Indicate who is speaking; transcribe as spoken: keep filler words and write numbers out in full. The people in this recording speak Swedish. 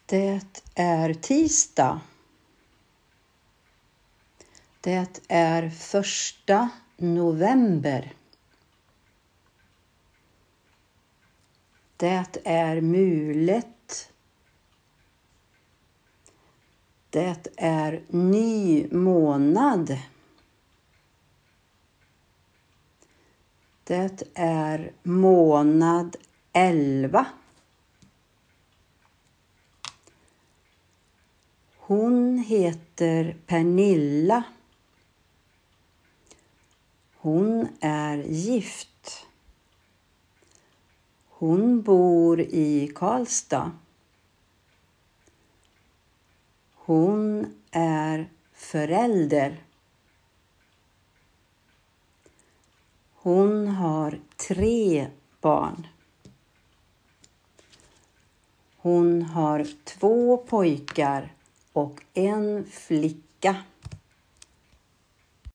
Speaker 1: Det är tisdag. Det är första november. Det är mulet. Det är ny månad. Det är månad elva. Hon heter Pernilla. Hon är gift. Hon bor i Karlstad. Hon är förälder. Hon har tre barn. Hon har två pojkar och en flicka.